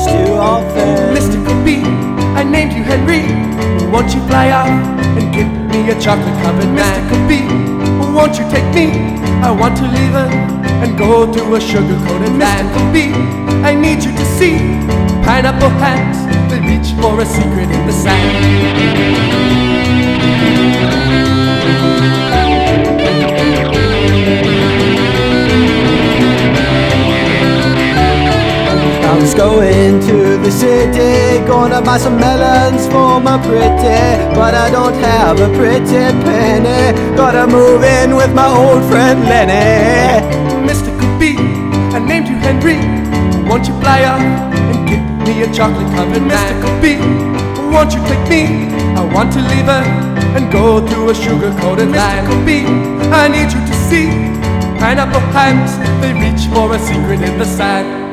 too often. Mystical bee, I named you Henry. Won't you fly off and give me a chocolate-covered man? Mystical bee, won't you take me? I want to leave her and go to a sugar-coated land. Mystical bee, I need you to see pineapple hands that reach for a secret in the sand. I was going to the city, gonna buy some melons for my pretty, but I don't have a pretty penny. Gotta move in with my old friend Lenny. Mystical bee, I named you Henry. Won't you fly off and give me a chocolate-covered man? Mystical bee, won't you take me? I want to leave her and go to a sugar-coated land. Mystical bee, I need you to see pineapple hands, they reach for a secret in the sand.